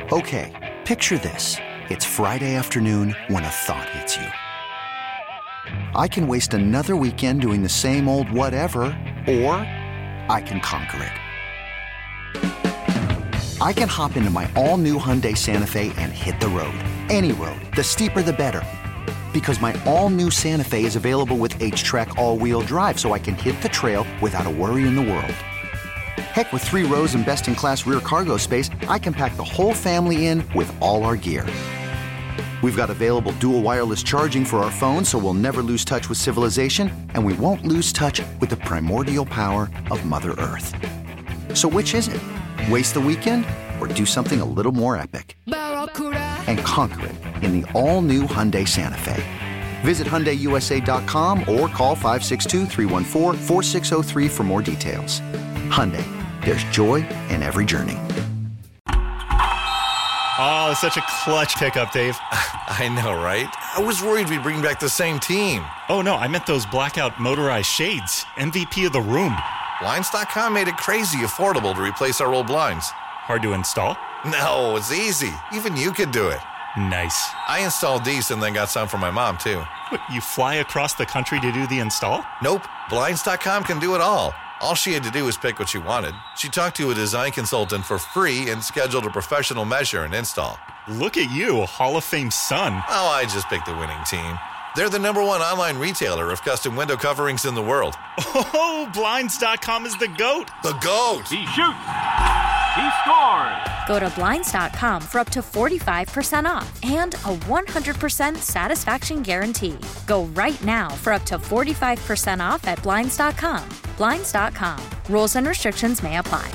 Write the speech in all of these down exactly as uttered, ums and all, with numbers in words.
Okay, picture this. It's Friday afternoon when a thought hits you. I can waste another weekend doing the same old whatever, or I can conquer it. I can hop into my all-new Hyundai Santa Fe and hit the road. Any road. The steeper, the better. Because my all-new Santa Fe is available with H-Track all-wheel drive, so I can hit the trail without a worry in the world. Heck, with three rows and best-in-class rear cargo space, I can pack the whole family in with all our gear. We've got available dual wireless charging for our phones, so we'll never lose touch with civilization, and we won't lose touch with the primordial power of Mother Earth. So which is it? Waste the weekend or do something a little more epic? And conquer it in the all-new Hyundai Santa Fe. Visit Hyundai U S A dot com or call five six two, three one four, four six zero three for more details. Hyundai, there's joy in every journey. Oh, such a clutch pickup, Dave. I know, right? I was worried we'd bring back the same team. Oh, no, I meant those blackout motorized shades. M V P of the room. Blinds dot com made it crazy affordable to replace our old blinds. Hard to install? No, it's easy. Even you could do it. Nice. I installed these and then got some for my mom, too. What, you fly across the country to do the install? Nope. Blinds dot com can do it all. All she had to do was pick what she wanted. She talked to a design consultant for free and scheduled a professional measure and install. Look at you, a Hall of Fame son. Oh, I just picked the winning team. They're the number one online retailer of custom window coverings in the world. Oh, Blinds dot com is the GOAT. The GOAT. He shoots. He scores. Go to Blinds dot com for up to forty-five percent off and a one hundred percent satisfaction guarantee. Go right now for up to forty-five percent off at Blinds dot com. Blinds dot com. Rules and restrictions may apply.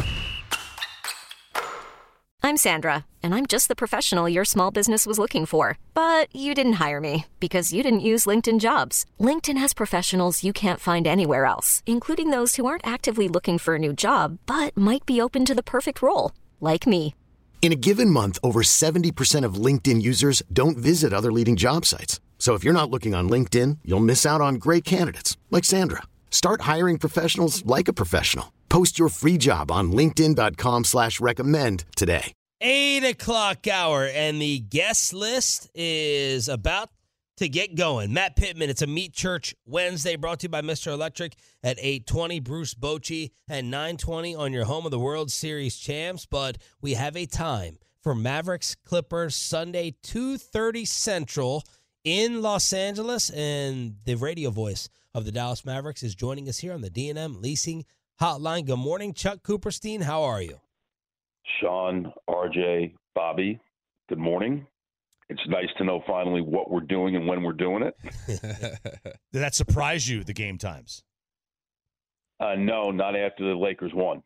I'm Sandra, and I'm just the professional your small business was looking for. But you didn't hire me because you didn't use LinkedIn Jobs. LinkedIn has professionals you can't find anywhere else, including those who aren't actively looking for a new job, but might be open to the perfect role, like me. In a given month, over seventy percent of LinkedIn users don't visit other leading job sites. So if you're not looking on LinkedIn, you'll miss out on great candidates like Sandra. Start hiring professionals like a professional. Post your free job on linkedin dot com slash recommend today. Eight o'clock hour, and the guest list is about to get going. Matt Pittman, it's a Meet Church Wednesday brought to you by Mister Electric at eight twenty. Bruce Bochy at nine twenty on your home of the World Series champs. But we have a time for Mavericks Clippers Sunday, two thirty Central in Los Angeles. And the radio voice of the Dallas Mavericks is joining us here on the D and M Leasing Hotline. Good morning, Chuck Cooperstein. How are you? Sean, R J, Bobby, good morning. It's nice to know finally what we're doing and when we're doing it. Did that surprise you, the game times? Uh, no, not after the Lakers won.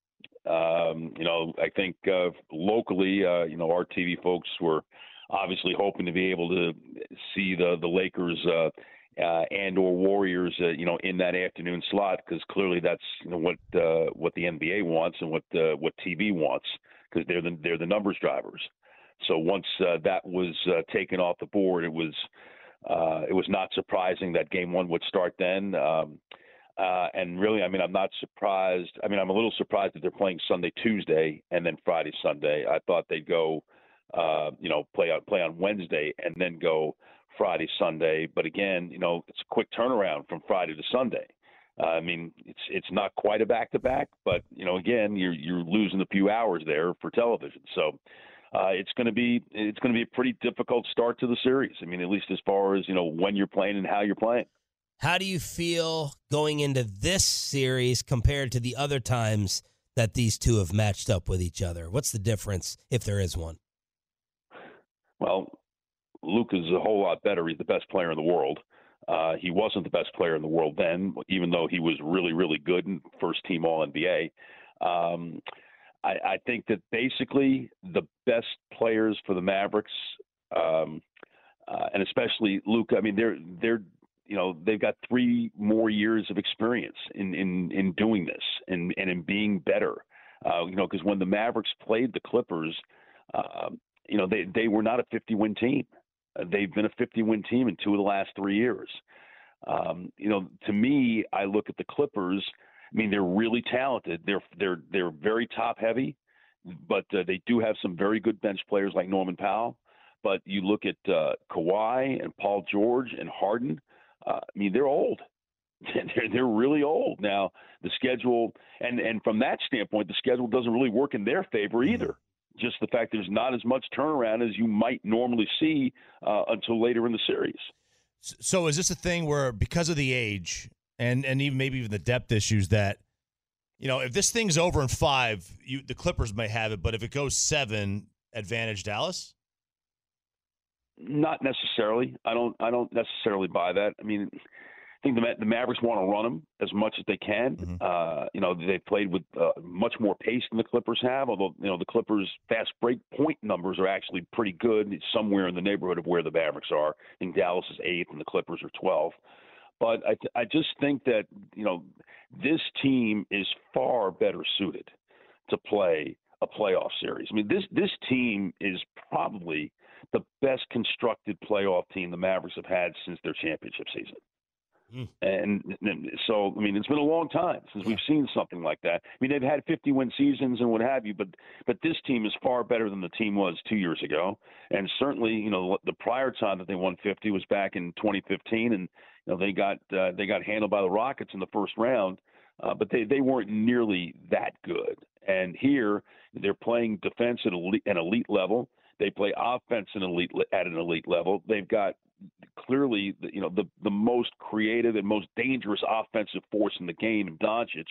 Um, you know, I think uh, locally, uh, you know, our T V folks were obviously hoping to be able to see the, the Lakers uh, uh, and or Warriors, uh, you know, in that afternoon slot, because clearly that's, you know, what uh, what the N B A wants and what uh, what T V wants, because they're the they're the numbers drivers. So once uh, that was uh, taken off the board, it was uh, it was not surprising that game one would start then. Um, uh, and really, I mean, I'm not surprised. I mean, I'm a little surprised that they're playing Sunday, Tuesday, and then Friday, Sunday. I thought they'd go, uh, you know, play on play on Wednesday and then go Friday, Sunday. But again, you know, it's a quick turnaround from Friday to Sunday. Uh, I mean, it's it's not quite a back-to-back, but, you know, again, you're you're losing a few hours there for television. So uh, it's going to be it's going to be a pretty difficult start to the series. I mean, at least as far as, you know, when you're playing and how you're playing. How do you feel going into this series compared to the other times that these two have matched up with each other? What's the difference, if there is one? Well, Luke is a whole lot better. He's the best player in the world. Uh, he wasn't the best player in the world then, even though he was really, really good and first team All N B A. Um, I, I think that basically the best players for the Mavericks, um, uh, and especially Luke, I mean, they're they're you know they've got three more years of experience in in, in doing this and, and in being better. Uh, you know, because when the Mavericks played the Clippers, uh, you know they they were not a fifty-win team. Uh, they've been a fifty-win team in two of the last three years. Um, you know, to me, I look at the Clippers. I mean, they're really talented. They're they're they're very top heavy. but uh, they do have some very good bench players like Norman Powell. But you look at uh, Kawhi and Paul George and Harden. Uh, I mean, they're old. they're they're really old now. The schedule, and and from that standpoint, the schedule doesn't really work in their favor either. Just the fact there's not as much turnaround as you might normally see uh, until later in the series. So is this a thing where, because of the age and and even maybe even the depth issues, that, you know, if this thing's over in five, you, the Clippers may have it, but if it goes seven, advantage Dallas? Not necessarily. I don't. I don't necessarily buy that. I mean, I think the, the Mavericks want to run them as much as they can. Mm-hmm. Uh, you know, they've played with uh, much more pace than the Clippers have. Although, you know, the Clippers' fast break point numbers are actually pretty good. It's somewhere in the neighborhood of where the Mavericks are. I think Dallas is eighth and the Clippers are twelfth. But I, th- I just think that, you know, this team is far better suited to play a playoff series. I mean, this this team is probably the best constructed playoff team the Mavericks have had since their championship season. Mm. And, and so, I mean, it's been a long time since yeah. we've seen something like that. I mean, they've had fifty-win seasons and what have you, but but this team is far better than the team was two years ago. And certainly, you know, the prior time that they won fifty was back in twenty fifteen, and you know they got uh, they got handled by the Rockets in the first round, uh, but they, they weren't nearly that good. And here, they're playing defense at elite, an elite level. They play offense an elite, at an elite level. They've got clearly, you know, the, the most creative and most dangerous offensive force in the game in Doncic.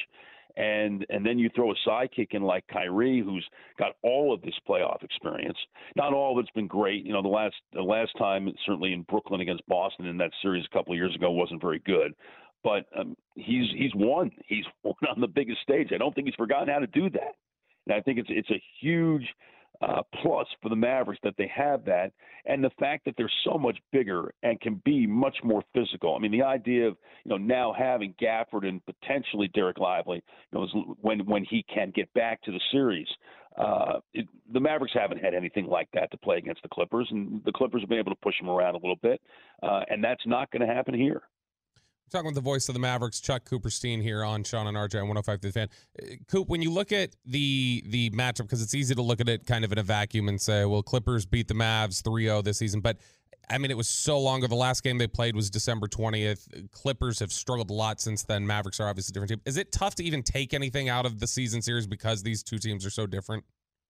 And and then you throw a sidekick in like Kyrie, who's got all of this playoff experience. Not all of it's been great. You know, the last the last time, certainly in Brooklyn against Boston in that series a couple of years ago, wasn't very good. But um, he's he's won. He's won on the biggest stage. I don't think he's forgotten how to do that. And I think it's it's a huge uh, plus for the Mavericks that they have that, and the fact that they're so much bigger and can be much more physical. I mean, the idea of you know now having Gafford and potentially Derek Lively, you know, when when he can get back to the series, uh, it, the Mavericks haven't had anything like that to play against the Clippers, and the Clippers have been able to push them around a little bit, uh, and that's not going to happen here. Talking with the voice of the Mavericks, Chuck Cooperstein, here on Sean and R J on one oh five The Fan. Coop, when you look at the the matchup, because it's easy to look at it kind of in a vacuum and say, well, Clippers beat the Mavs three oh this season, but I mean, it was so long ago. The last game they played was December twentieth. Clippers have struggled a lot since then. Mavericks are obviously a different team. Is it tough to even take anything out of the season series because these two teams are so different?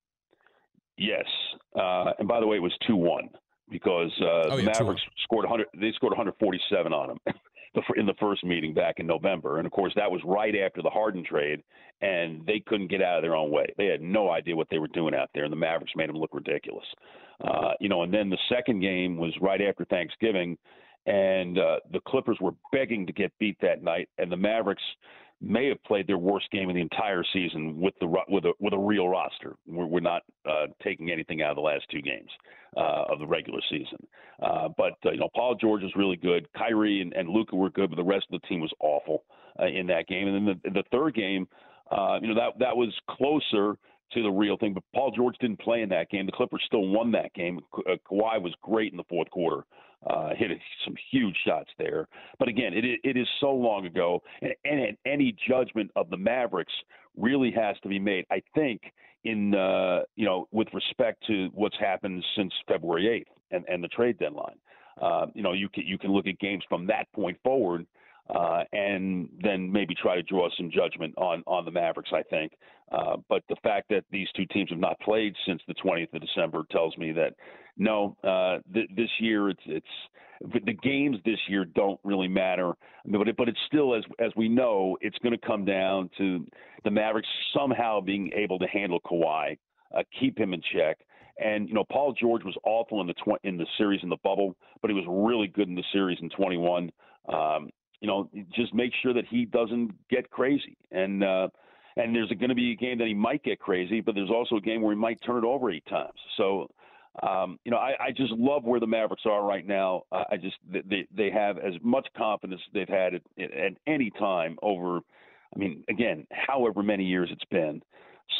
Yes. Uh, and by the way, it was two one because uh, oh, the yeah, Mavericks scored one hundred. They scored one forty-seven on them. in the first meeting back in November. And, of course, that was right after the Harden trade, and they couldn't get out of their own way. They had no idea what they were doing out there, and the Mavericks made them look ridiculous. Uh, you know, and then the second game was right after Thanksgiving, and uh, the Clippers were begging to get beat that night, and the Mavericks may have played their worst game of the entire season with the with a with a real roster. We're, we're not uh, taking anything out of the last two games uh, of the regular season. Uh, but uh, you know, Paul George was really good. Kyrie and, and Luka were good, but the rest of the team was awful uh, in that game. And then the, the third game, uh, you know, that that was closer to the real thing. But Paul George didn't play in that game. The Clippers still won that game. Ka- uh, Kawhi was great in the fourth quarter. Uh, hit some huge shots there. But again, it it is so long ago, and, and any judgment of the Mavericks really has to be made, I think, in uh, you know, with respect to what's happened since February eighth and, and the trade deadline. Uh, you know, you can you can look at games from that point forward, uh, and then maybe try to draw some judgment on on the Mavericks, I think. Uh, but the fact that these two teams have not played since the twentieth of December tells me that no, uh, th- this year it's it's the games this year don't really matter. But it, but it's still, as as we know, it's going to come down to the Mavericks somehow being able to handle Kawhi, uh, keep him in check. And you know, Paul George was awful in the tw- in the series in the bubble, but he was really good in the series in twenty-one. Um, you know, just make sure that he doesn't get crazy. And uh, and there's going to be a game that he might get crazy, but there's also a game where he might turn it over eight times. So, um, you know, I, I just love where the Mavericks are right now. Uh, I just they they have as much confidence they've had at, at any time over. I mean, again, however many years it's been.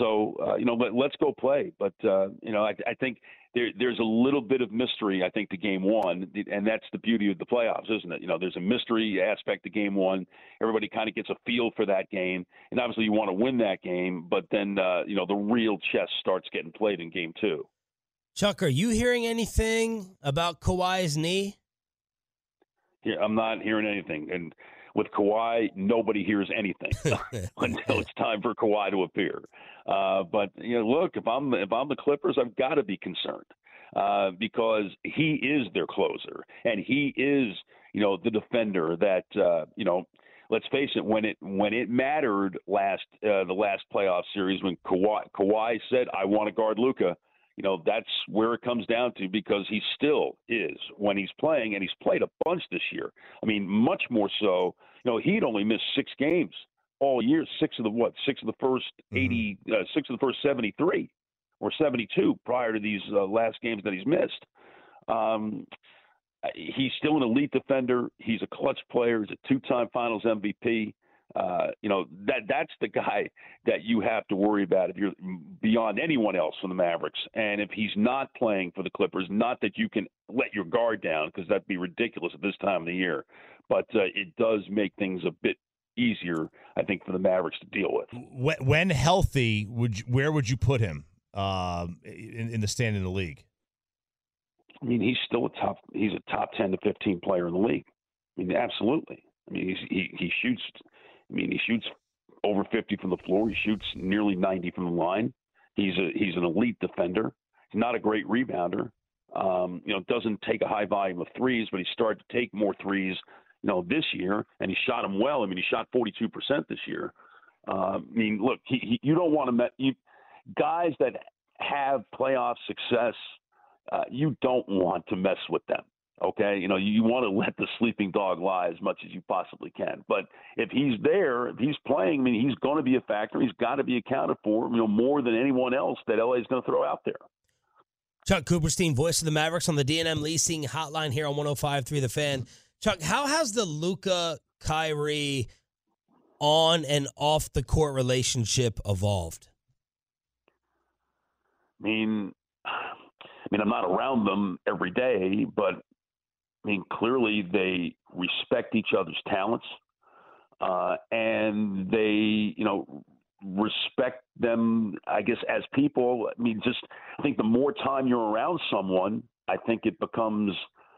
So, uh, you know, let, let's go play. But, uh, you know, I, I think there, there's a little bit of mystery, I think, to game one, and that's the beauty of the playoffs, isn't it? You know, there's a mystery aspect to game one. Everybody kind of gets a feel for that game, and obviously you want to win that game, but then, uh, you know, the real chess starts getting played in game two. Chuck, are you hearing anything about Kawhi's knee? Yeah, I'm not hearing anything. And with Kawhi, nobody hears anything until it's time for Kawhi to appear. Uh, but you know, look, if I'm if I'm the Clippers, I've got to be concerned uh, because he is their closer, and he is, you know, the defender that uh, you know. Let's face it, when it when it mattered last uh, the last playoff series, when Kawhi, Kawhi said, "I want to guard Luka," you know, that's where it comes down to, because he still is when he's playing, and he's played a bunch this year. I mean, much more so. You know, he'd only missed six games all year, six of the what, six of the first eighty, mm-hmm. uh, six of the first seventy-three or seventy-two prior to these uh, last games that he's missed. Um, he's still an elite defender. He's a clutch player. He's a two-time Finals M V P. Uh, you know, that that's the guy that you have to worry about if you're beyond anyone else from the Mavericks. And if he's not playing for the Clippers, not that you can let your guard down, because that'd be ridiculous at this time of the year, but uh, it does make things a bit easier, I think, for the Mavericks to deal with. When, when healthy, would you, where would you put him um, in, in the stand in the league? I mean, he's still a top. He's a top ten to fifteen player in the league. I mean, absolutely. I mean, he's, he he shoots. I mean, he shoots over fifty from the floor. He shoots nearly ninety from the line. He's a he's an elite defender. He's not a great rebounder. Um, you know, doesn't take a high volume of threes, but he started to take more threes, you know, this year, and he shot them well. I mean, he shot forty-two percent this year. Uh, I mean, look, he, he, you don't want to met you, guys that have playoff success. Uh, you don't want to mess with them. Okay, you know, you want to let the sleeping dog lie as much as you possibly can. But if he's there, if he's playing, I mean, he's going to be a factor. He's got to be accounted for, you know, more than anyone else that L A is going to throw out there. Chuck Cooperstein, voice of the Mavericks on the D and M Leasing Hotline here on one oh five point three The Fan. Chuck, how has the Luka Kyrie on and off the court relationship evolved? I mean, I mean, I'm not around them every day, but I mean, clearly they respect each other's talents, uh, and they, you know, respect them, I guess, as people. I mean, just I think the more time you're around someone, I think it becomes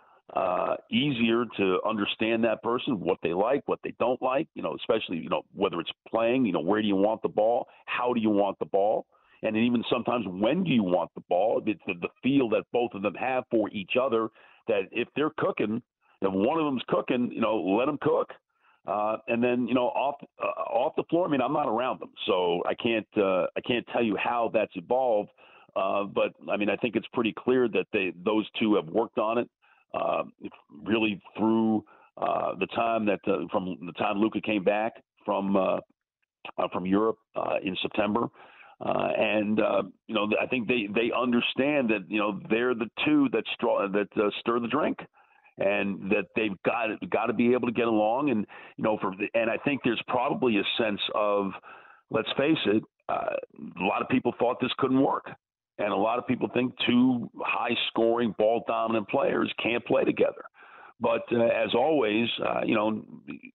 uh, easier to understand that person, what they like, what they don't like, you know, especially, you know, whether it's playing, you know, where do you want the ball? How do you want the ball? And even sometimes, when do you want the ball? It's the, the feel that both of them have for each other, that if they're cooking, if one of them's cooking, you know, let them cook. Uh, and then, you know, off uh, off the floor, I mean, I'm not around them, so I can't uh, I can't tell you how that's evolved. Uh, but, I mean, I think it's pretty clear that they those two have worked on it uh, really through uh, the time that uh, from the time Luka came back from uh, uh, from Europe uh, in September. Uh, and, uh, you know, I think they, they understand that, you know, they're the two that straw, that uh, stir the drink, and that they've got, got to be able to get along. And, you know, for and I think there's probably a sense of, let's face it, uh, a lot of people thought this couldn't work. And a lot of people think two high-scoring, ball-dominant players can't play together. But uh, as always, uh, you know,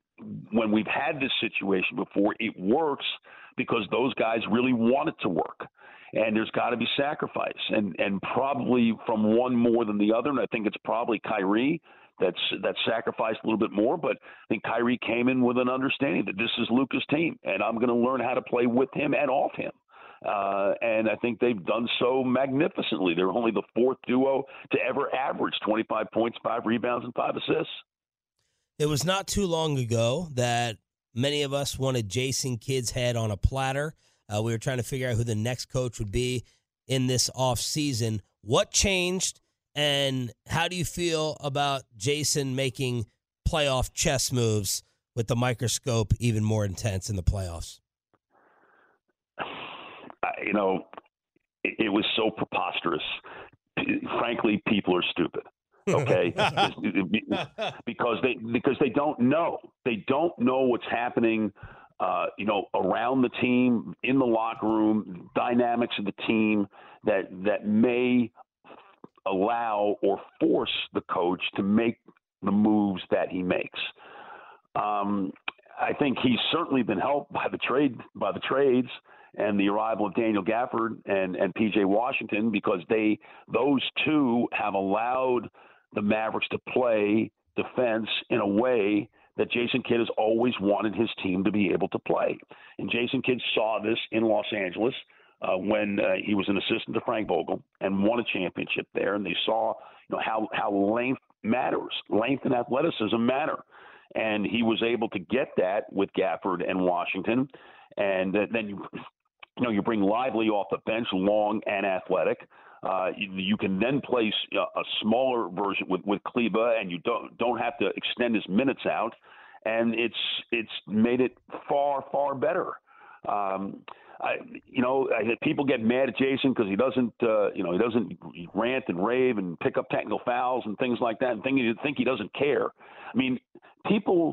when we've had this situation before, it works because those guys really want it to work. And there's got to be sacrifice, and and probably from one more than the other. And I think it's probably Kyrie that's that sacrificed a little bit more. But I think Kyrie came in with an understanding that this is Luka's team, and I'm going to learn how to play with him and off him. Uh, and I think they've done so magnificently. They're only the fourth duo to ever average twenty-five points, five rebounds, and five assists. It was not too long ago that many of us wanted Jason Kidd's head on a platter. Uh, we were trying to figure out who the next coach would be in this offseason. What changed, and how do you feel about Jason making playoff chess moves with the microscope even more intense in the playoffs? You know, it, it was so preposterous. Frankly, people are stupid. Okay, because they because they don't know they don't know what's happening uh, you know, around the team, in the locker room, dynamics of the team that that may allow or force the coach to make the moves that he makes. Um, I think he's certainly been helped by the trade by the trades and the arrival of Daniel Gafford and, and P J Washington, because they those two have allowed the Mavericks to play defense in a way that Jason Kidd has always wanted his team to be able to play. And Jason Kidd saw this in Los Angeles uh, when uh, he was an assistant to Frank Vogel and won a championship there. And they saw, you know, how, how length matters, length and athleticism matter. And he was able to get that with Gafford and Washington. And uh, then you, you know, you bring Lively off the bench, long and athletic. Uh, you, you can then place a, a smaller version with, with Kleba, and you don't don't have to extend his minutes out, and it's it's made it far far better. Um, I, you know, I, people get mad at Jason because he doesn't uh, you know he doesn't rant and rave and pick up technical fouls and things like that, and think think he doesn't care. I mean, people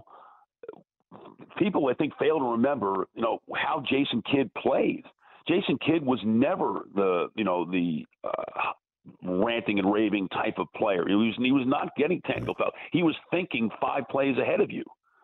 people I think fail to remember, you know, how Jason Kidd played. Jason Kidd was never the, you know, the uh, ranting and raving type of player. He was he was not getting technical fouls. He was thinking five plays ahead of you,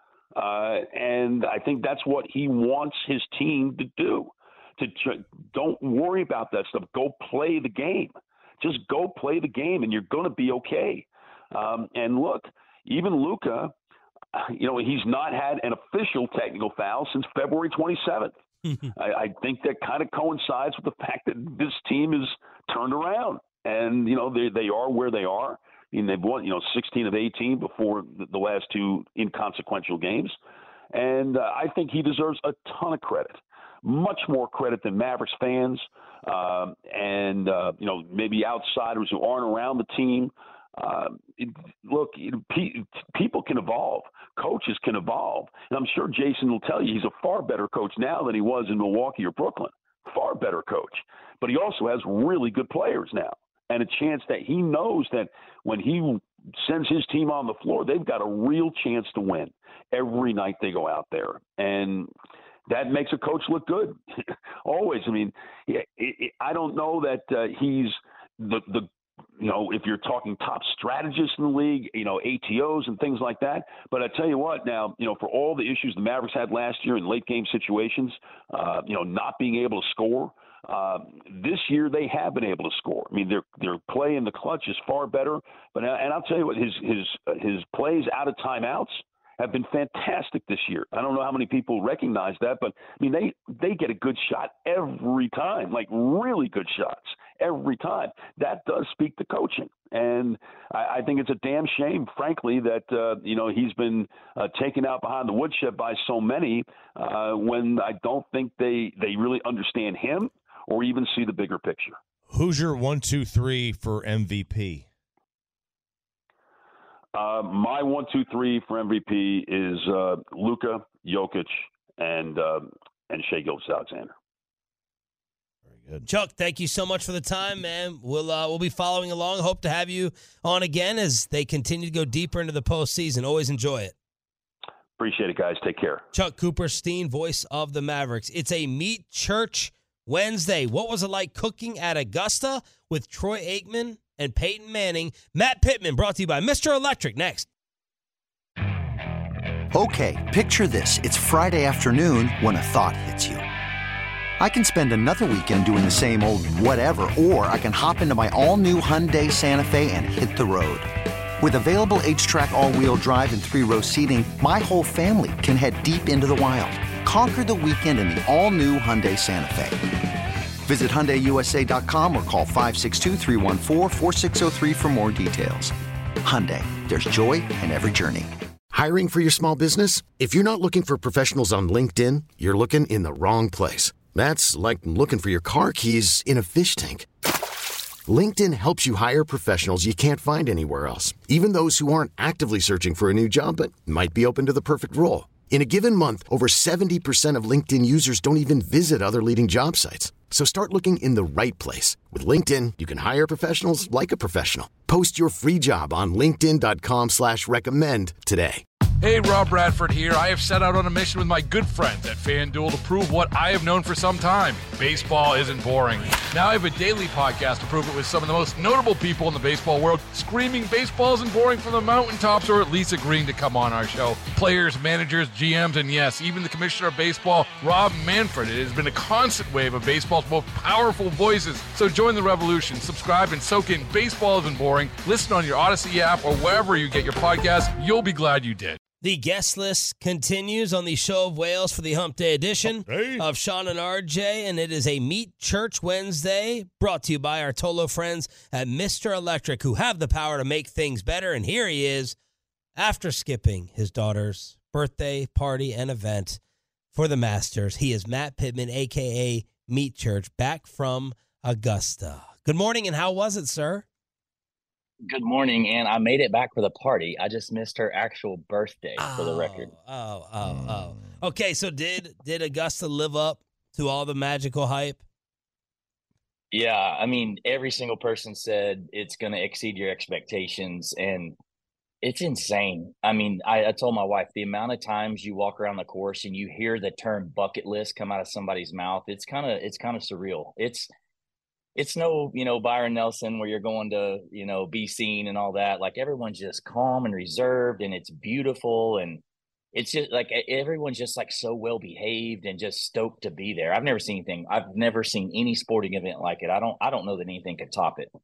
uh, and I think that's what he wants his team to do. To tr- don't worry about that stuff. Go play the game. Just go play the game, and you're going to be okay. Um, and look, even Luka, you know, he's not had an official technical foul since February twenty-seventh. I, I think that kind of coincides with the fact that this team is turned around, and you know they they are where they are. I mean, they've won, you know, sixteen of eighteen before the, the last two inconsequential games, and uh, I think he deserves a ton of credit, much more credit than Mavericks fans, um, and uh, you know maybe outsiders who aren't around the team. Uh, it, look, it, pe- people can evolve. Coaches can evolve. And I'm sure Jason will tell you he's a far better coach now than he was in Milwaukee or Brooklyn. Far better coach. But he also has really good players now. And a chance that he knows that when he sends his team on the floor, they've got a real chance to win every night they go out there. And that makes a coach look good. Always. I mean, it, it, I don't know that uh, he's the the you know, if you're talking top strategists in the league, you know, A T Os and things like that. But I tell you what, now, you know, for all the issues the Mavericks had last year in late game situations, uh, you know, not being able to score, uh, this year they have been able to score. I mean, their their play in the clutch is far better. But and I'll tell you what, his his his plays out of timeouts have been fantastic this year. I don't know how many people recognize that, but I mean, they, they get a good shot every time, like really good shots every time. That does speak to coaching. And I, I think it's a damn shame, frankly, that, uh, you know, he's been uh, taken out behind the woodshed by so many uh, when I don't think they, they really understand him or even see the bigger picture. Who's your one, two, three for M V P? Uh, my one, two, three for M V P is uh, Luka, Jokic, and uh, and Shai Gilgeous-Alexander. Very good, Chuck. Thank you so much for the time, man. We'll uh, we'll be following along. Hope to have you on again as they continue to go deeper into the postseason. Always enjoy it. Appreciate it, guys. Take care. Chuck Cooperstein, voice of the Mavericks. It's a Meet Church Wednesday. What was it like cooking at Augusta with Troy Aikman and Peyton Manning? Matt Pittman, brought to you by Mister Electric. Next. Okay, picture this. It's Friday afternoon when a thought hits you. I can spend another weekend doing the same old whatever, or I can hop into my all-new Hyundai Santa Fe and hit the road. With available H-Track all-wheel drive and three-row seating, my whole family can head deep into the wild. Conquer the weekend in the all-new Hyundai Santa Fe. Visit Hyundai U S A dot com or call five six two, three one four, four six zero three for more details. Hyundai, there's joy in every journey. Hiring for your small business? If you're not looking for professionals on LinkedIn, you're looking in the wrong place. That's like looking for your car keys in a fish tank. LinkedIn helps you hire professionals you can't find anywhere else, even those who aren't actively searching for a new job but might be open to the perfect role. In a given month, over seventy percent of LinkedIn users don't even visit other leading job sites. So start looking in the right place. With LinkedIn, you can hire professionals like a professional. Post your free job on linkedin dot com slash recommend today. Hey, Rob Bradford here. I have set out on a mission with my good friends at FanDuel to prove what I have known for some time. Baseball isn't boring. Now I have a daily podcast to prove it with some of the most notable people in the baseball world, screaming baseball isn't boring from the mountaintops, or at least agreeing to come on our show. Players, managers, G Ms, and yes, even the commissioner of baseball, Rob Manfred. It has been a constant wave of baseball's most powerful voices. So join the revolution. Subscribe and soak in Baseball Isn't Boring. Listen on your Odyssey app or wherever you get your podcast. You'll be glad you did. The guest list continues on the Show of Wales for the Hump Day edition of Sean and R J, and it is a Meet Church Wednesday brought to you by our Tolo friends at Mister Electric, who have the power to make things better. And here he is, after skipping his daughter's birthday party and event for the Masters. He is Matt Pittman, a k a. Meet Church, back from Augusta. Good morning, and how was it, sir? Good morning, and I made it back for the party. I just missed her actual birthday, oh, for the record. Oh, oh, oh. Okay, so did did Augusta live up to all the magical hype? Yeah, I mean, every single person said it's going to exceed your expectations, and it's insane. I mean, I, I told my wife, the amount of times you walk around the course and you hear the term bucket list come out of somebody's mouth, it's kind of it's kind of surreal. It's It's no, you know, Byron Nelson where you're going to, you know, be seen and all that. Like, everyone's just calm and reserved, and it's beautiful. And it's just like everyone's just like so well behaved and just stoked to be there. I've never seen anything. I've never seen any sporting event like it. I don't I don't know that anything could top it.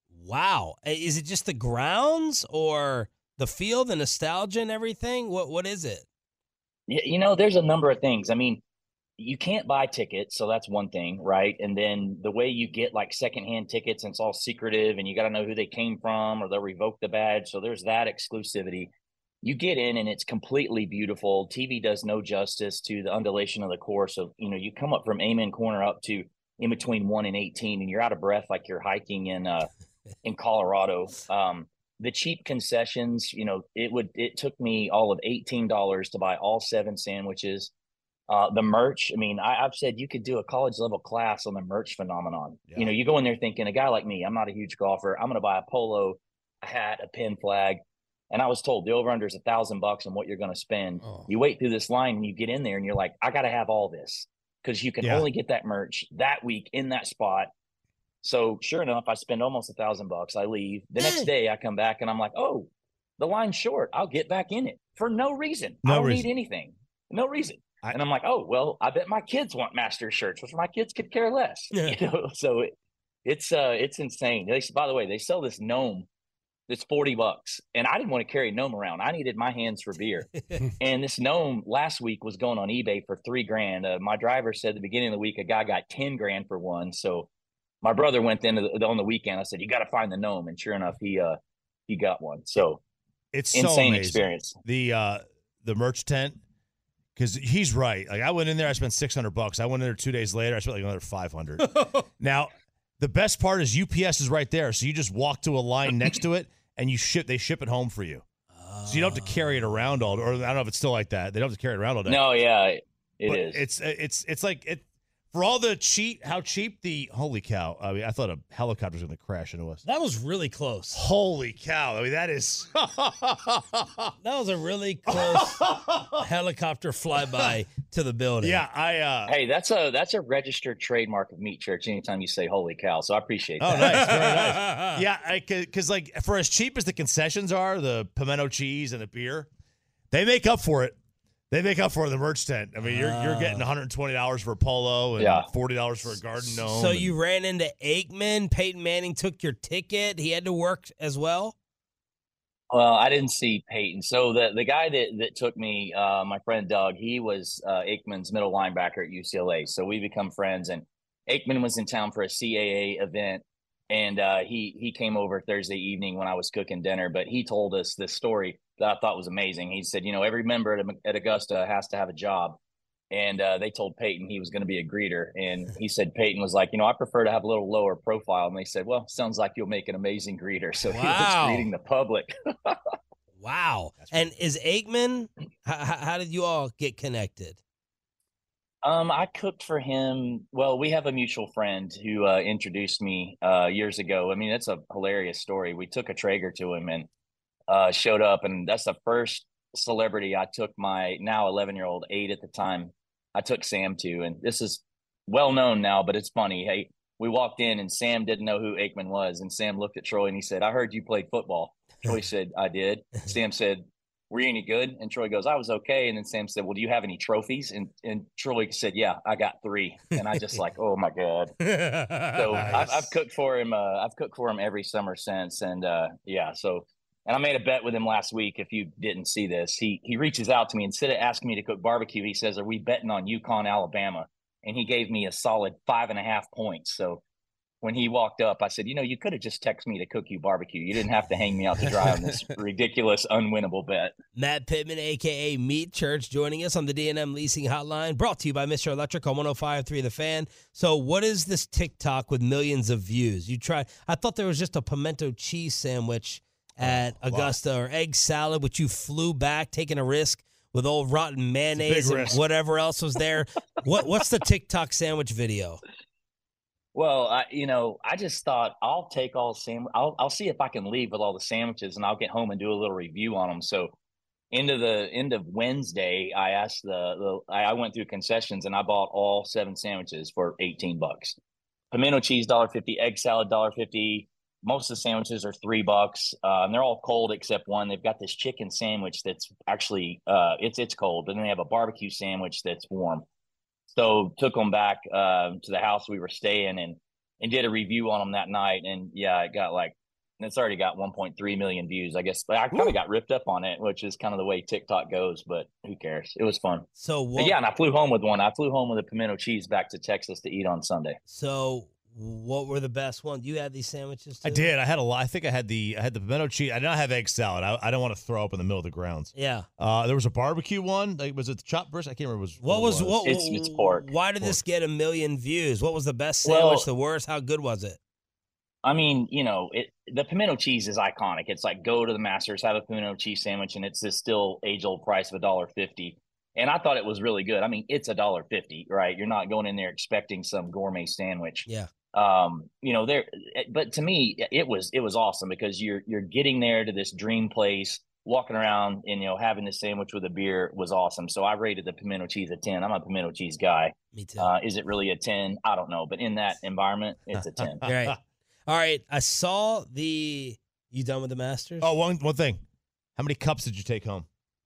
Wow. Is it just the grounds or the field, the nostalgia and everything? What What is it? Yeah, you know, there's a number of things. I mean, you can't buy tickets, so that's one thing, right? And then the way you get like secondhand tickets, and it's all secretive, and you got to know who they came from, or they'll revoke the badge. So there's that exclusivity. You get in, and it's completely beautiful. T V does no justice to the undulation of the course. Of, you know, you come up from Amen Corner up to in between one and eighteen, and you're out of breath like you're hiking in uh in Colorado. Um, the cheap concessions, you know, it would it took me all of eighteen dollars to buy all seven sandwiches. Uh, the merch, I mean, I, I've said you could do a college level class on the merch phenomenon. Yeah. You know, you go in there thinking, a guy like me, I'm not a huge golfer. I'm going to buy a polo, a hat, a pin flag. And I was told the over under is a thousand bucks on what you're going to spend. Oh. You wait through this line and you get in there and you're like, I got to have all this, because you can yeah. only get that merch that week in that spot. So sure enough, I spend almost a thousand bucks. I leave the next day. I come back and I'm like, oh, the line's short. I'll get back in it for no reason. No I don't reason. need anything. No reason. I, and I'm like, oh, well, I bet my kids want Masters shirts, which my kids could care less. Yeah. You know, so it, it's uh, it's insane. They, by the way, they sell this gnome that's forty bucks, and I didn't want to carry a gnome around. I needed my hands for beer. And this gnome last week was going on eBay for three grand. Uh, my driver said at the beginning of the week a guy got ten grand for one. So my brother went in the, on the weekend. I said, you got to find the gnome, and sure enough, he uh he got one. So it's insane so experience. The uh, the merch tent. Because he's right. Like, I went in there, I spent six hundred bucks. I went in there two days later, I spent like another five hundred. Now, the best part is U P S is right there, so you just walk to a line next to it, and you ship. They ship it home for you, so you don't have to carry it around all. Or I don't know if it's still like that. They don't have to carry it around all day. No, yeah, it but is. It's it's it's like it for all the cheap. How cheap the holy cow! I mean, I thought a helicopter was going to crash into us. That was really close. Holy cow! I mean, that is that was a really close helicopter flyby to the building. Yeah, I. Uh, hey, that's a that's a registered trademark of Meat Church. Anytime you say "holy cow," so I appreciate that. Oh, nice, very nice. Yeah, because like for as cheap as the concessions are, the pimento cheese and the beer, they make up for it. They make up for the merch tent. I mean, you're you're getting one hundred twenty dollars for a polo and yeah. forty dollars for a garden gnome. So and, you ran into Aikman. Peyton Manning took your ticket. He had to work as well? Well, I didn't see Peyton. So the, the guy that, that took me, uh, my friend Doug, he was uh, Aikman's middle linebacker at U C L A. So we become friends. And Aikman was in town for a C A A event. And uh, he he came over Thursday evening when I was cooking dinner. But he told us this story that I thought was amazing. He said, you know, every member at, at Augusta has to have a job. And uh, they told Peyton he was going to be a greeter. And he said Peyton was like, you know, I prefer to have a little lower profile. And they said, well, sounds like you'll make an amazing greeter. So wow. He was greeting the public. Wow. And is Aikman, how, how did you all get connected? Um, I cooked for him. Well, we have a mutual friend who uh, introduced me uh, years ago. I mean, it's a hilarious story. We took a Traeger to him and uh, showed up. And that's the first celebrity I took my now eleven-year-old, eight at the time, I took Sam to, and this is well known now, but it's funny. Hey, we walked in and Sam didn't know who Aikman was, and Sam looked at Troy and he said, "I heard you played football." Troy said, "I did." Sam said, "Were you any good?" And Troy goes, "I was okay." And then Sam said, "Well, do you have any trophies?" And and Troy said, "Yeah, I got three." And I just like, oh my God. So Nice. I've, I've cooked for him. Uh, I've cooked for him every summer since. And uh, yeah, so, and I made a bet with him last week. If you didn't see this, he, he reaches out to me instead of asking me to cook barbecue. He says, "Are we betting on UConn, Alabama?" And he gave me a solid five and a half points. So when he walked up, I said, "You know, you could have just texted me to cook you barbecue. You didn't have to hang me out to dry on this ridiculous, unwinnable bet." Matt Pittman, a k a. Meat Church, joining us on the D and M Leasing Hotline, brought to you by Mister Electric on one oh five point three The Fan. So what is this TikTok with millions of views? You tried. I thought there was just a pimento cheese sandwich at Oh, Augusta or egg salad, which you flew back, taking a risk with old rotten mayonnaise and risk. whatever else was there. what What's the TikTok sandwich video? Well, I, you know, I just thought I'll take all sam. I'll I'll see if I can leave with all the sandwiches, and I'll get home and do a little review on them. So, into the end of Wednesday, I asked the, the I went through concessions and I bought all seven sandwiches for eighteen bucks. Pimento cheese, dollar fifty. Egg salad, dollar fifty. Most of the sandwiches are three bucks, uh, and they're all cold except one. They've got this chicken sandwich that's actually uh, it's it's cold, but then they have a barbecue sandwich that's warm. So took them back uh, to the house we were staying and and did a review on them that night. And yeah, it got like, it's already got one point three million views, I guess. But I kind of got ripped up on it, which is kind of the way TikTok goes, but who cares? It was fun. So what, But yeah, and I flew home with one. I flew home with a pimento cheese back to Texas to eat on Sunday. So what were the best ones? You had these sandwiches too? I did. I had a lot. I think I had the I had the pimento cheese. I did not have egg salad. I, I don't want to throw up in the middle of the grounds. Yeah. Uh, there was a barbecue one. Like, was it the chopped brisket? I can't remember. Was What was, what? It's- it's pork. Why did this get a million views? What was the best Well- sandwich? The worst? How good was it? I mean, you know, it the pimento cheese is iconic. It's like go to the Masters, have a pimento cheese sandwich, and it's this still age old price of a dollar fifty. And I thought it was really good. I mean, it's a dollar fifty, right? You're not going in there expecting some gourmet sandwich. Yeah. Um, you know, there. But to me, it was it was awesome because you're you're getting there to this dream place, walking around, and you know, having this sandwich with a beer was awesome. So I rated the pimento cheese a ten. I'm a pimento cheese guy. Me too. Uh, is it really a ten? I don't know, but in that environment, it's a ten. Right. All right. I saw the. You done with the Masters? Oh, one one thing. How many cups did you take home?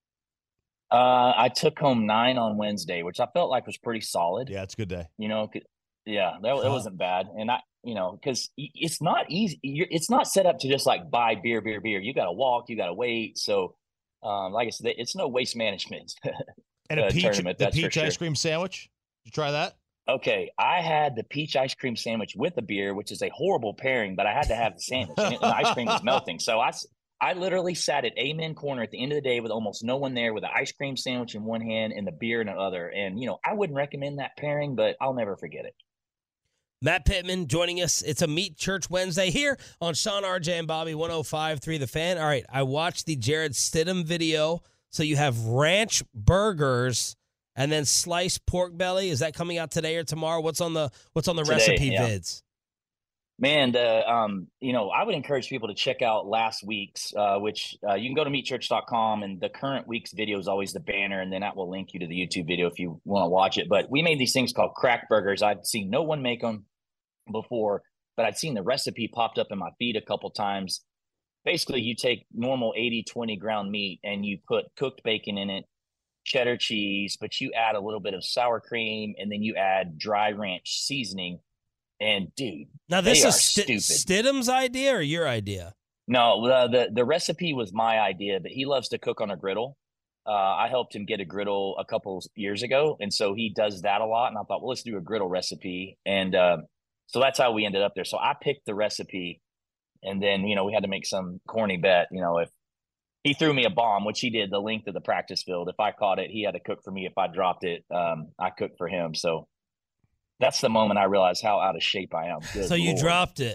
Uh, I took home nine on Wednesday, which I felt like was pretty solid. Yeah, it's a good day. You know, c- yeah, that it wasn't bad. And I, you know, because it's not easy. You're, it's not set up to just like buy beer, beer, beer. You got to walk, you got to wait. So, um, like I said, it's no waste management. And a uh, peach, tournament, the that's for peach sure. ice cream sandwich. Did you try that? Okay, I had the peach ice cream sandwich with a beer, which is a horrible pairing, but I had to have the sandwich, and, it, and the ice cream was melting. So I, s- I literally sat at Amen Corner at the end of the day with almost no one there, with an ice cream sandwich in one hand and the beer in the other. And you know, I wouldn't recommend that pairing, but I'll never forget it. Matt Pittman joining us. It's a Meat Church Wednesday here on Sean, R J, and Bobby, one oh five point three The Fan. All right, I watched the Jared Stidham video. So you have ranch burgers and then sliced pork belly. Is that coming out today or tomorrow? What's on the What's on the Today, recipe yeah. vids? Man, uh, um, you know, I would encourage people to check out last week's, uh, which uh, you can go to meat church dot com, and the current week's video is always the banner, and then that will link you to the YouTube video if you want to watch it. But we made these things called crack burgers. I'd seen no one make them before, but I'd seen the recipe popped up in my feed a couple times. Basically, you take normal eighty twenty ground meat and you put cooked bacon in it, cheddar cheese, but you add a little bit of sour cream, and then you add dry ranch seasoning. And dude, Now, this they is are Sti- stupid. Stidham's idea or your idea? No, the, the the recipe was my idea, but he loves to cook on a griddle. Uh, I helped him get a griddle a couple years ago, and so he does that a lot. And I thought, well, let's do a griddle recipe, and uh, so that's how we ended up there. So I picked the recipe, and then you know we had to make some corny bet. You know, if he threw me a bomb, which he did, the length of the practice field. If I caught it, he had to cook for me. If I dropped it, um, I cooked for him. So that's the moment I realized how out of shape I am. Good So you Lord. dropped it.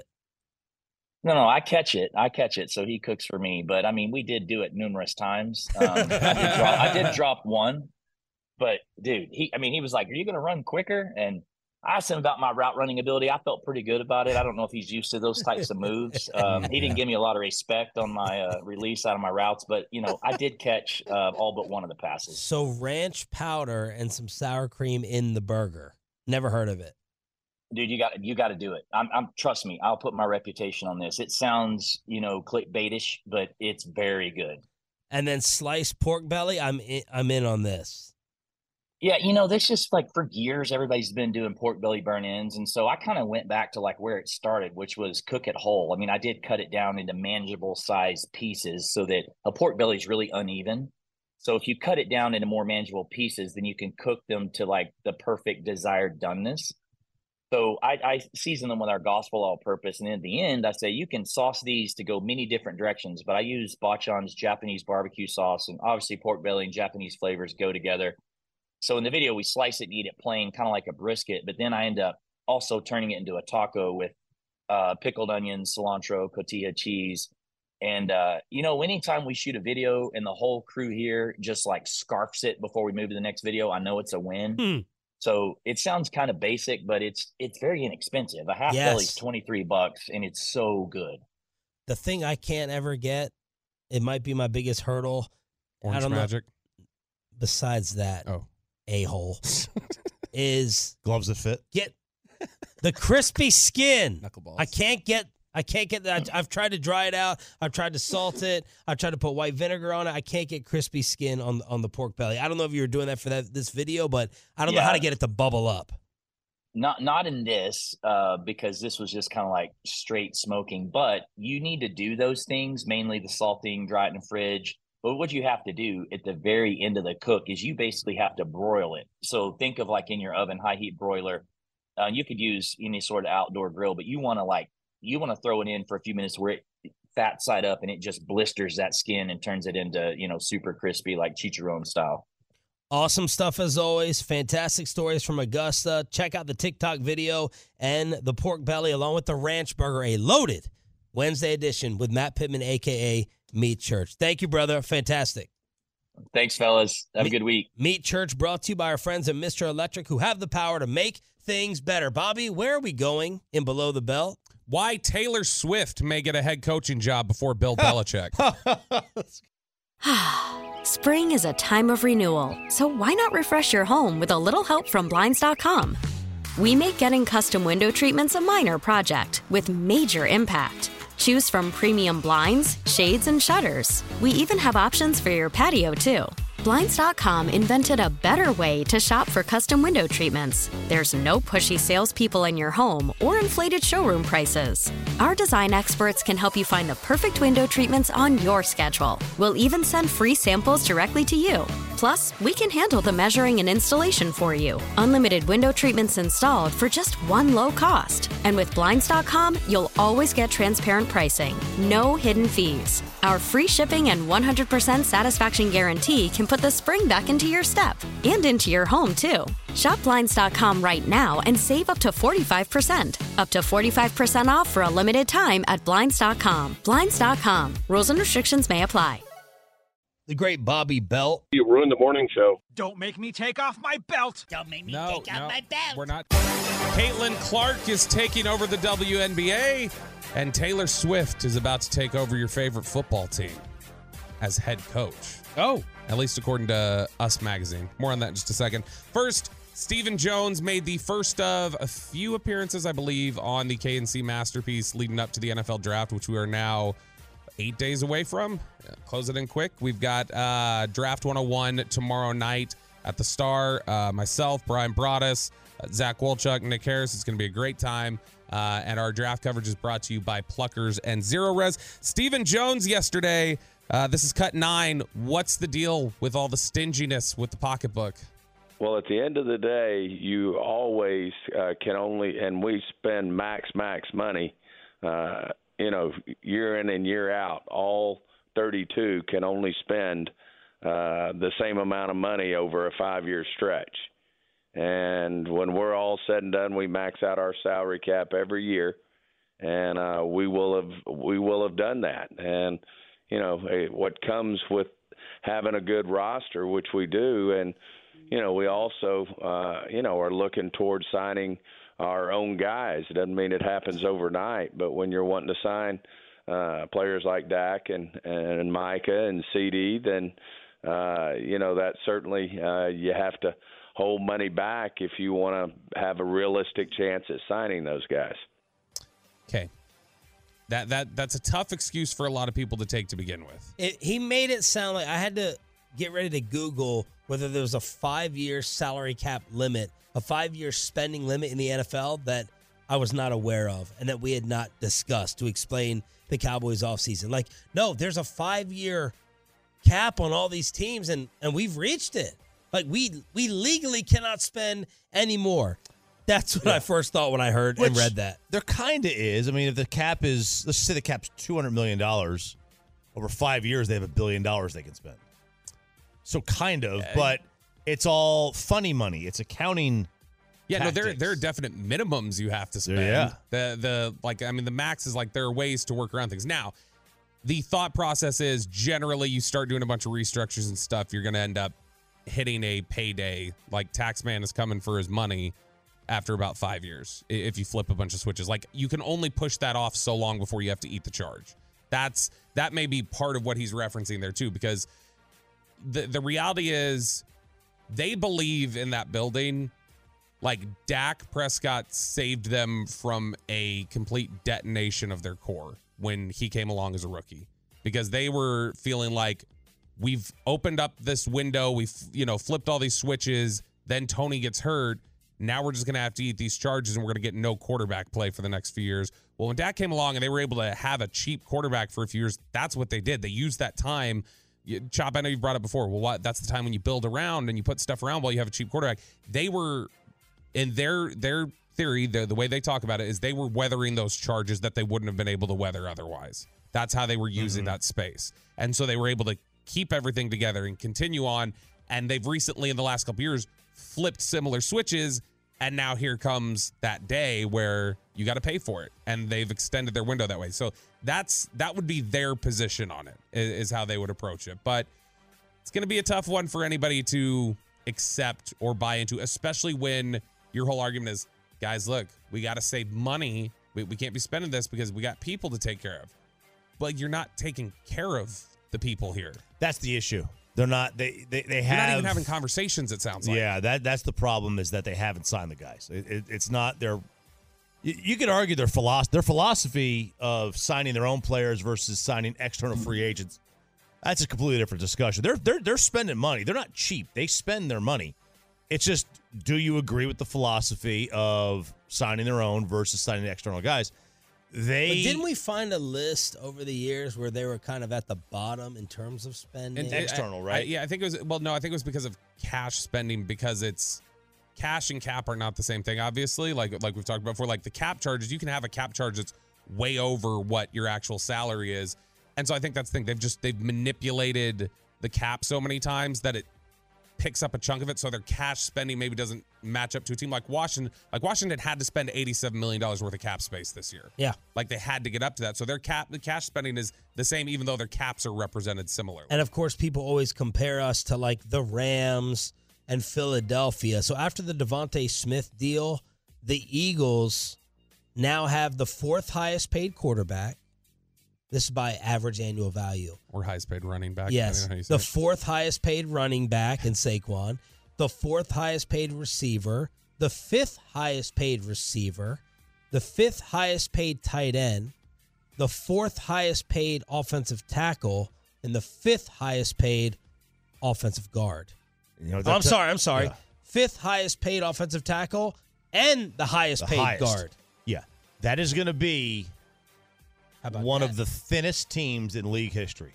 No, no, I catch it. I catch it. So he cooks for me. But I mean, we did do it numerous times. Um, I, did drop, I did drop one, but dude, he, I mean, he was like, "Are you going to run quicker?" And I asked him about my route running ability. I felt pretty good about it. I don't know if he's used to those types of moves. Um, he didn't give me a lot of respect on my uh, release out of my routes, but, you know, I did catch uh, all but one of the passes. So ranch powder and some sour cream in the burger. Never heard of it. Dude, you got you got to do it. I'm, I'm trust me. I'll put my reputation on this. It sounds, you know, clickbaitish, but it's very good. And then sliced pork belly. I'm in, I'm in on this. Yeah, you know, this just like for years, everybody's been doing pork belly burn-ins. And so I kind of went back to like where it started, which was cook it whole. I mean, I did cut it down into manageable size pieces so that a pork belly is really uneven. So if you cut it down into more manageable pieces, then you can cook them to like the perfect desired doneness. So I, I season them with our gospel all-purpose. And then at the end, I say you can sauce these to go many different directions. But I use Bachan's Japanese barbecue sauce. And obviously pork belly and Japanese flavors go together. So in the video, we slice it and eat it plain, kind of like a brisket. But then I end up also turning it into a taco with uh, pickled onions, cilantro, cotija cheese. And, uh, you know, anytime we shoot a video and the whole crew here just like scarfs it before we move to the next video, I know it's a win. Hmm. So it sounds kind of basic, but it's it's very inexpensive. A half Yes. belly's twenty-three bucks, and it's so good. The thing I can't ever get, it might be my biggest hurdle. Orange I don't Magic. know. Besides that, Oh. a-hole, is Gloves that fit. get the crispy skin. Knuckleballs. I can't get I can't get that. I've tried to dry it out. I've tried to salt it. I've tried to put white vinegar on it. I can't get crispy skin on on the pork belly. I don't know if you were doing that for that this video, but I don't know how to Yeah. get it to bubble up. Not not in this, uh, because this was just kind of like straight smoking. But you need to do those things, mainly the salting, dry it in the fridge. But what you have to do at the very end of the cook is you basically have to broil it. So think of like in your oven, high heat broiler. Uh, you could use any sort of outdoor grill, but you want to like you want to throw it in for a few minutes where it fat side up and it just blisters that skin and turns it into, you know, super crispy like chicharron style. Awesome stuff as always. Fantastic stories from Augusta. Check out the TikTok video and the pork belly along with the ranch burger, a loaded Wednesday edition with Matt Pittman, a k a. Meat Church. Thank you, brother. Fantastic. Thanks, fellas. Have a good week. Meat Church brought to you by our friends at Mister Electric who have the power to make things better. Bobby, where are we going in Below the Belt? Why Taylor Swift may get a head coaching job before Bill Belichick. Spring is a time of renewal, so why not refresh your home with a little help from Blinds dot com? We make getting custom window treatments a minor project with major impact. Choose from premium blinds, shades, and shutters. We even have options for your patio, too. Blinds dot com invented a better way to shop for custom window treatments. There's no pushy salespeople in your home or inflated showroom prices. Our design experts can help you find the perfect window treatments on your schedule. We'll even send free samples directly to you. Plus, we can handle the measuring and installation for you. Unlimited window treatments installed for just one low cost. And with Blinds dot com, you'll always get transparent pricing. No hidden fees. Our free shipping and one hundred percent satisfaction guarantee can put the spring back into your step and into your home, too. Shop Blinds dot com right now and save up to forty-five percent. Up to forty-five percent off for a limited time at Blinds dot com. Blinds dot com. Rules and restrictions may apply. The great Bobby Belt. You ruined the morning show. Don't make me take off my belt. Don't make me No, take off no, my belt. we're not. Caitlin Clark is taking over the W N B A, and Taylor Swift is about to take over your favorite football team as head coach. Oh. At least according to Us Magazine. More on that in just a second. First, Stephen Jones made the first of a few appearances, I believe, on the K N C Masterpiece leading up to the N F L Draft, which we are now eight days away from. Yeah, close it in quick. We've got uh, Draft one oh one tomorrow night at the Star. Uh, myself, Brian Broaddus, uh, Zach Wolchuk, Nick Harris. It's going to be a great time. Uh, and our draft coverage is brought to you by Pluckers and Zero Res. Stephen Jones yesterday. Uh, this is cut nine. What's the deal with all the stinginess with the pocketbook? Well, at the end of the day, you always uh, can only, and we spend max, max money, uh, you know, year in and year out. All thirty-two can only spend uh, the same amount of money over a five-year stretch. And when we're all said and done, we max out our salary cap every year, and uh, we will have we will have done that. And you know what comes with having a good roster, which we do, and you know, we also, uh, you know, are looking towards signing our own guys. It doesn't mean it happens overnight, but when you're wanting to sign uh, players like Dak and, and Micah and C D, then, uh, you know, that certainly uh, you have to hold money back if you want to have a realistic chance at signing those guys. Okay. That that that's a tough excuse for a lot of people to take to begin with. It, he made it sound like I had to get ready to Google whether there was a five-year salary cap limit, a five-year spending limit in the N F L that I was not aware of and that we had not discussed to explain the Cowboys offseason. Like, no, there's a five-year cap on all these teams, and, and we've reached it. Like, we we legally cannot spend any more. That's what yeah. I first thought when I heard Which and read that. There kind of is. I mean, if the cap is, let's say the cap's two hundred million dollars, over five years, they have a billion dollars they can spend. So kind of, uh, but it's all funny money. It's accounting. Yeah, tactics. no, there there are definite minimums you have to spend. Yeah. The the like I mean the max is like there are ways to work around things. Now, the thought process is generally you start doing a bunch of restructures and stuff, you're going to end up hitting a payday. Like Taxman is coming for his money after about five years if you flip a bunch of switches. Like, you can only push that off so long before you have to eat the charge. That's that may be part of what he's referencing there too, because the the reality is they believe in that building. Like, Dak Prescott saved them from a complete detonation of their core when he came along as a rookie, because they were feeling like, we've opened up this window, we've, you know, flipped all these switches, then Tony gets hurt. Now we're just going to have to eat these charges and we're going to get no quarterback play for the next few years. Well, when Dak came along and they were able to have a cheap quarterback for a few years, that's what they did. They used that time. Chop, I know you've brought it before. Well, what, that's the time when you build around and you put stuff around while you have a cheap quarterback. They were, in their their theory, the, the way they talk about it, is they were weathering those charges that they wouldn't have been able to weather otherwise. That's how they were using mm-hmm. that space. And so they were able to keep everything together and continue on. And they've recently, in the last couple years, flipped similar switches, and now here comes that day where you got to pay for it, and they've extended their window that way. So that's that would be their position on it, is, is how they would approach it. But it's going to be a tough one for anybody to accept or buy into, especially when your whole argument is, guys, look, we got to save money. We, we can't be spending this because we got people to take care of. But you're not taking care of the people here. That's the issue. They're not. They they, they have. You're not even having conversations. It sounds like. Yeah, that that's the problem, is that they haven't signed the guys. It, it, it's not their. You, you could argue their philosophy. Their philosophy of signing their own players versus signing external free agents. That's a completely different discussion. They're they're they're spending money. They're not cheap. They spend their money. It's just, do you agree with the philosophy of signing their own versus signing the external guys? They but didn't we find a list over the years where they were kind of at the bottom in terms of spending? And, external, I, right? I, yeah, I think it was. Well, no, I think it was because of cash spending, because it's cash and cap are not the same thing. Obviously, like like we've talked about before, like the cap charges, you can have a cap charge that's way over what your actual salary is, and so I think that's the thing. They've just they've manipulated the cap so many times that it picks up a chunk of it, so their cash spending maybe doesn't match up to a team like Washington. Like Washington had to spend eighty-seven million dollars worth of cap space this year. Yeah. Like they had to get up to that. So their cap, the cash spending is the same, even though their caps are represented similarly. And of course, people always compare us to like the Rams and Philadelphia. So after the Devontae Smith deal, the Eagles now have the fourth highest paid quarterback. This is by average annual value. Or highest paid running back. Yes. The fourth highest paid running back in Saquon. The fourth highest paid receiver. The fifth highest paid receiver. The fifth highest paid tight end. The fourth highest paid offensive tackle. And the fifth highest paid offensive guard. You know, oh, I'm t- sorry. I'm sorry. Yeah. Fifth highest paid offensive tackle and the highest The paid highest. guard. Yeah. That is going to be one that? of the thinnest teams in league history.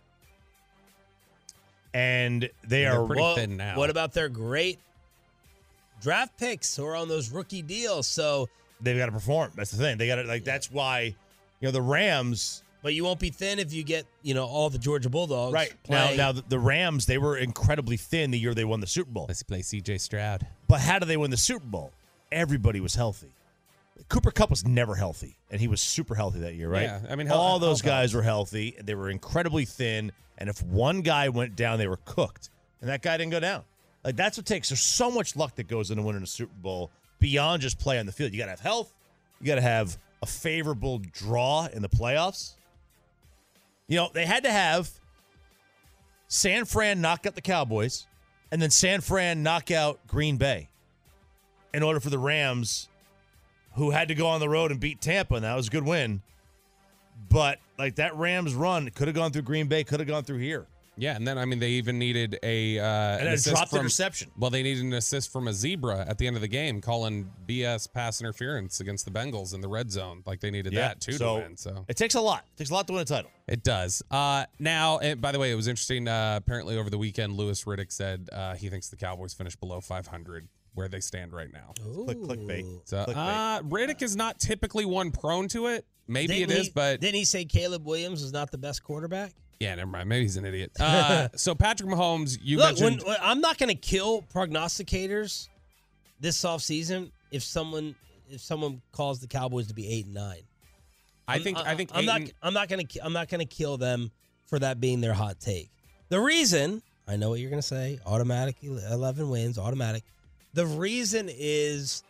And they They're are pretty Well, thin now. What about their great draft picks who are on those rookie deals? So they've got to perform. That's the thing. They got to, like, that's why, you know, the Rams. But you won't be thin if you get, you know, all the Georgia Bulldogs. Right. playing. Now, now the, the Rams, they were incredibly thin the year they won the Super Bowl. Let's play C J Stroud. But how did they win the Super Bowl? Everybody was healthy. Cooper Kupp was never healthy, and he was super healthy that year, right? Yeah, I mean, all those health guys helps. were healthy. They were incredibly thin, and if one guy went down, they were cooked. And that guy didn't go down. Like, that's what it takes. There's so much luck that goes into winning a Super Bowl beyond just play on the field. You got to have health. You got to have a favorable draw in the playoffs. You know, they had to have San Fran knock out the Cowboys and then San Fran knock out Green Bay in order for the Rams, who had to go on the road and beat Tampa, and that was a good win. But, like, that Rams run could have gone through Green Bay, could have gone through here. Yeah, and then, I mean, they even needed a uh, and an it dropped from, the interception. Well, they needed an assist from a zebra at the end of the game, calling B S pass interference against the Bengals in the red zone. Like, they needed Yeah, that, too, so to win. So it takes a lot. It takes a lot to win a title. It does. Uh, now, and by the way, it was interesting. Uh, apparently, over the weekend, Louis Riddick said uh, he thinks the Cowboys finish below five hundred, where they stand right now. Click, clickbait. So, Clickbait. uh, Riddick is not typically one prone to it. Maybe Didn't it is, he- but didn't he say Caleb Williams was not the best quarterback? yeah, never mind. Maybe he's an idiot. Uh, so Patrick Mahomes, you Look, when, mentioned. when- I'm not going to kill prognosticators this offseason if someone if someone calls the Cowboys to be eight and nine. I I'm- think. I think. I'm not. Ayton- I'm not going to. I'm not going to kill them for that being their hot take. The reason I know what you're going to say. Automatic eleven wins. Automatic. The reason is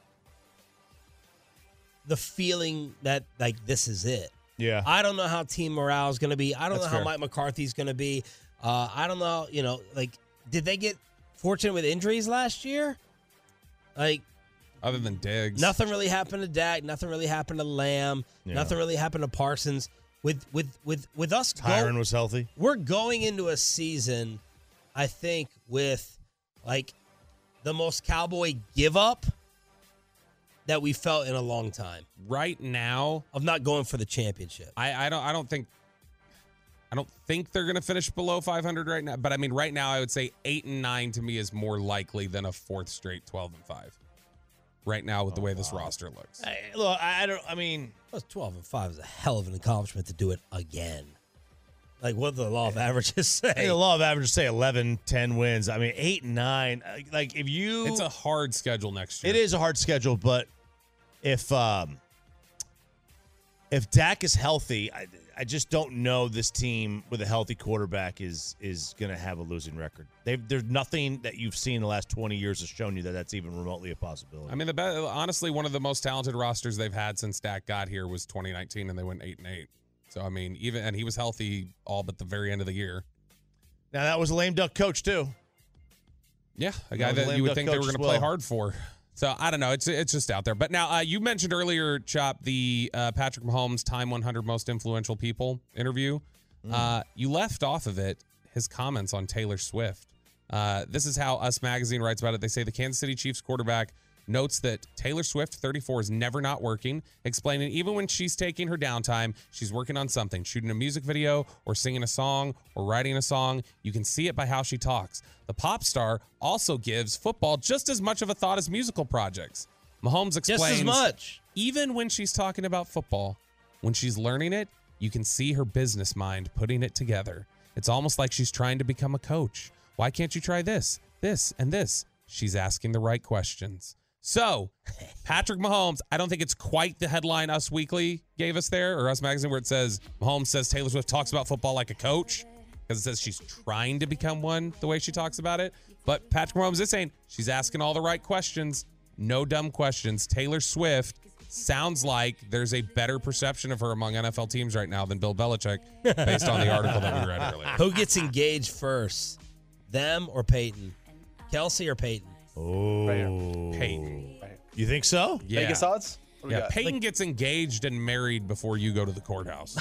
the feeling that like this is it. Yeah. I don't know how team morale is going to be. I don't That's know how fair. Mike McCarthy's going to be. Uh, I don't know. You know, like, did they get fortunate with injuries last year? Like, Other than Diggs, nothing really happened to Dak. Nothing really happened to Lamb. Yeah. Nothing really happened to Parsons. With with with with us, go- Tyron was healthy. we're going into a season, I think, with like the most Cowboy give up that we felt in a long time. right now, Of not going for the championship. I, I don't. I don't think. I don't think they're going to finish below five hundred right now. But I mean, right now, I would say eight and nine to me is more likely than a fourth straight twelve and five. Right now, with the way this roster looks. Hey, look, I I don't. I mean, Plus, twelve and five is a hell of an accomplishment to do it again. Like, what do the law of averages say? hey, the law of averages say eleven, ten wins. I mean, eight and nine. uh, Like, if you, It's a hard schedule next year. it is a hard schedule, but if um, if Dak is healthy, I, I just don't know this team with a healthy quarterback is is going to have a losing record. They've, there's nothing that you've seen in the last twenty years has shown you that that's even remotely a possibility. I mean, the be- honestly, one of the most talented rosters they've had since Dak got here was twenty nineteen, and they went eight and eight. So I mean, even and he was healthy all but the very end of the year. Now that was a lame duck coach too. Yeah, a That guy was a that lame you would duck think they were coach going to as play well. hard for. So I don't know. It's it's just out there. But now uh, you mentioned earlier, Chop, the uh, Patrick Mahomes Time one hundred Most Influential People interview. Mm. Uh, you left off of it his comments on Taylor Swift. Uh, this is how Us Magazine writes about it. They say the Kansas City Chiefs quarterback notes that Taylor Swift, thirty-four, is never not working, explaining even when she's taking her downtime, she's working on something, shooting a music video or singing a song or writing a song. You can see it by how she talks. The pop star also gives football just as much of a thought as musical projects. Mahomes explains, Just as much. even when she's talking about football, when she's learning it, you can see her business mind putting it together. It's almost like she's trying to become a coach. Why can't you try this, this, and this? She's asking the right questions. So, Patrick Mahomes, I don't think it's quite the headline Us Weekly gave us there, or Us Magazine, where it says, Mahomes says Taylor Swift talks about football like a coach, because it says she's trying to become one the way she talks about it. But Patrick Mahomes is saying she's asking all the right questions, no dumb questions. Taylor Swift sounds like there's a better perception of her among N F L teams right now than Bill Belichick, based on the article that we read earlier. Who gets engaged first? Them or Peyton? Kelsey or Peyton? Oh, Peyton. You think so? Yeah. Vegas odds? What do we Yeah, got? Peyton gets engaged and married before you go to the courthouse.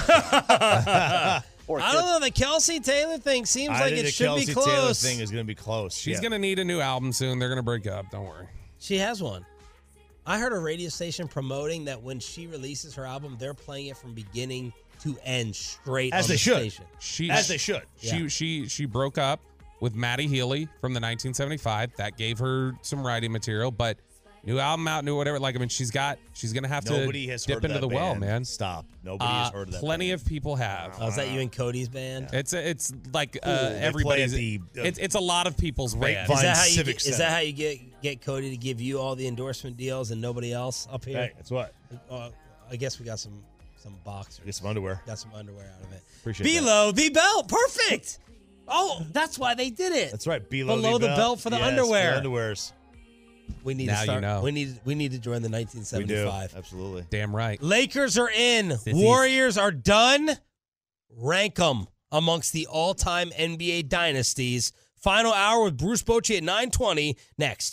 Or I don't know. The Kelsey Taylor thing seems I like think it the should Kelsey be Taylor close. thing is going to be close. She's yeah. going to need a new album soon. They're going to break up. Don't worry. She has one. I heard a radio station promoting that when she releases her album, they're playing it from beginning to end straight As on they the should. station. She, As they should. She Yeah. she she broke up with Matty Healy from the nineteen seventy-five. That gave her some writing material, but new album out, new whatever. Like I mean, she's got she's gonna have Nobody to has dip heard into of the that well, band. man. Stop. Nobody Uh, has heard of that. plenty band. of people have. Oh, is that you and Cody's band? It's it's like uh, Cool. They play everybody's. at the, uh, it's it's a lot of people's band. Grapevine Is that how you Civic get, is Center. that how you get get Cody to give you all the endorsement deals and nobody else up here? Hey, that's what. Uh, I guess we got some some boxers. Get some underwear. Got some underwear out of it. Appreciate Below the belt, perfect. Oh, that's why they did it. That's right. Below, Below the, the belt for the yes, underwear. For the underwears. We need Now to start. you know. We need. We need to join the nineteen seventy-five. We do. Absolutely. Damn right. Lakers are in. Sissies. Warriors are done. Rank them amongst the all-time N B A dynasties. Final hour with Bruce Bochy at nine twenty. Next.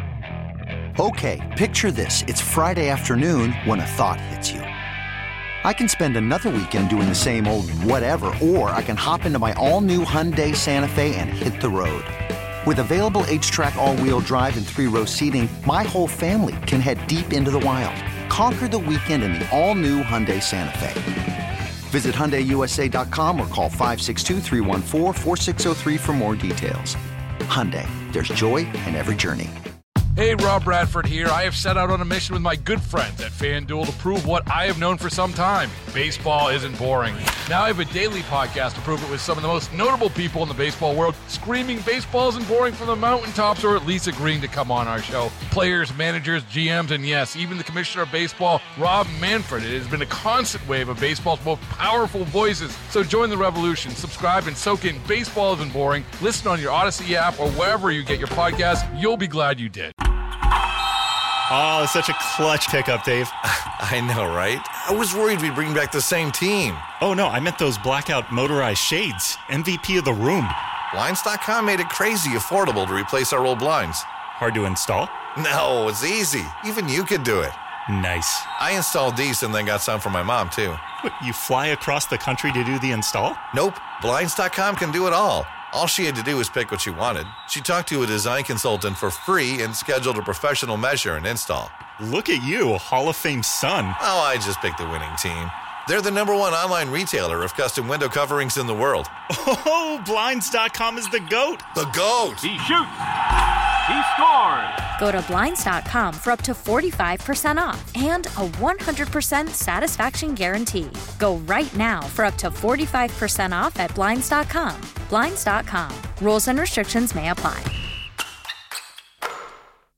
Okay, picture this. It's Friday afternoon when a thought hits you. I can spend another weekend doing the same old whatever, or I can hop into my all-new Hyundai Santa Fe and hit the road. With available H-Track all-wheel drive and three-row seating, my whole family can head deep into the wild. Conquer the weekend in the all-new Hyundai Santa Fe. Visit Hyundai U S A dot com or call five six two, three one four, four six zero three for more details. Hyundai, there's joy in every journey. Hey, Rob Bradford here. I have set out on a mission with my good friends at FanDuel to prove what I have known for some time. Baseball isn't boring. Now I have a daily podcast to prove it with some of the most notable people in the baseball world, screaming baseball isn't boring from the mountaintops, or at least agreeing to come on our show. Players, managers, G Ms, and yes, even the commissioner of baseball, Rob Manfred. It has been a constant wave of baseball's most powerful voices. So join the revolution. Subscribe and soak in Baseball Isn't Boring. Listen on your Odyssey app or wherever you get your podcasts. You'll be glad you did. Oh, such a clutch pickup, Dave. I know, right? I was worried we'd bring back the same team. Oh, no, I meant those blackout motorized shades. M V P of the room. Blinds dot com made it crazy affordable to replace our old blinds. Hard to install? No, it's easy. Even you could do it. Nice. I installed these and then got some for my mom, too. What, you fly across the country to do the install? Nope. Blinds dot com can do it all. All she had to do was pick what she wanted. She talked to a design consultant for free and scheduled a professional measure and install. Look at you, a Hall of Fame son. Oh, I just picked the winning team. They're the number one online retailer of custom window coverings in the world. Oh, Blinds dot com is the GOAT. The GOAT. He shoots. He scores. Go to Blinds dot com for up to forty-five percent off and a one hundred percent satisfaction guarantee. Go right now for up to forty-five percent off at Blinds dot com. Blinds dot com. Rules and restrictions may apply.